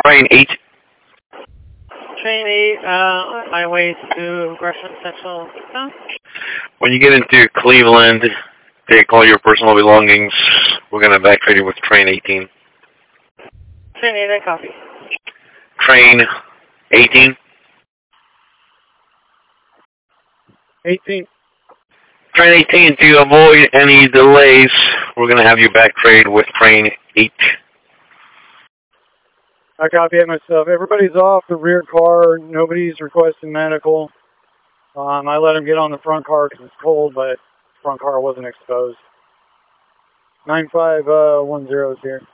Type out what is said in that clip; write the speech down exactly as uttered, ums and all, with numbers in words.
train eight. Train eight, uh, highway to Gresham Central. Huh? When you get into Cleveland, take all your personal belongings. We're going to back trade you with train eighteen. Train eight, I copy. Train eighteen. eighteen. Train eighteen, to avoid any delays, we're going to have you back trade with train eight. I copy it myself. Everybody's off the rear car. Nobody's requesting medical. Um, I let him get on the front car because it's cold, but front car wasn't exposed. nine five one zero is here.